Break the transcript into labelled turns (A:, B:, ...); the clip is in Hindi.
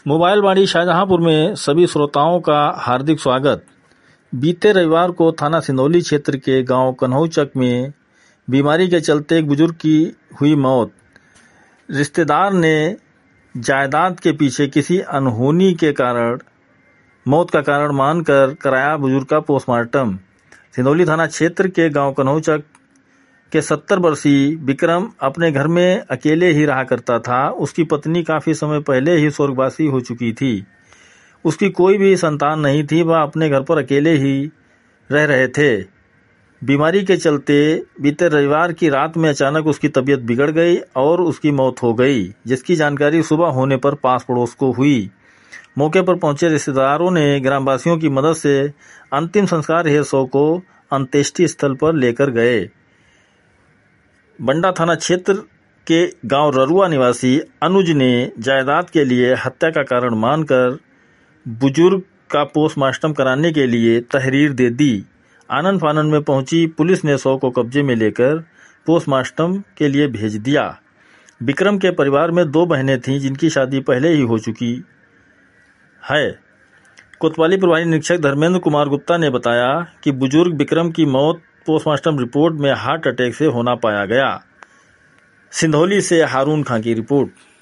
A: मोबाइल वाणी शाहजहांपुर में सभी श्रोताओं का हार्दिक स्वागत। बीते रविवार को थाना सिंधौली क्षेत्र के गांव कन्हौचक में बीमारी के चलते एक बुजुर्ग की हुई मौत। रिश्तेदार ने जायदाद के पीछे किसी अनहोनी के कारण मौत का कारण मानकर कराया बुजुर्ग का पोस्टमार्टम। सिंधौली थाना क्षेत्र के गांव कन्हौचक के 70 वर्षीय विक्रम अपने घर में अकेले ही रहा करता था। उसकी पत्नी काफी समय पहले ही स्वर्गवासी हो चुकी थी। उसकी कोई भी संतान नहीं थी। वह अपने घर पर अकेले ही रह रहे थे। बीमारी के चलते बीते रविवार की रात में अचानक उसकी तबीयत बिगड़ गई और उसकी मौत हो गई, जिसकी जानकारी सुबह होने पर पास पड़ोस को हुई। मौके पर पहुंचे रिश्तेदारों ने ग्रामवासियों की मदद से अंतिम संस्कार हेतु शव को अंत्येष्टि स्थल पर लेकर गए। बंडा थाना क्षेत्र के गांव ररुआ निवासी अनुज ने जायदाद के लिए हत्या का कारण मानकर बुजुर्ग का पोस्टमार्टम कराने के लिए तहरीर दे दी। आनन फानन में पहुंची पुलिस ने शव को कब्जे में लेकर पोस्टमार्टम के लिए भेज दिया। विक्रम के परिवार में 2 बहनें थीं जिनकी शादी पहले ही हो चुकी है। कोतवाली प्रभारी निरीक्षक धर्मेंद्र कुमार गुप्ता ने बताया कि बुजुर्ग विक्रम की मौत पोस्टमार्टम रिपोर्ट में हार्ट अटैक से होना पाया गया। सिंधौली से हारून खां की रिपोर्ट।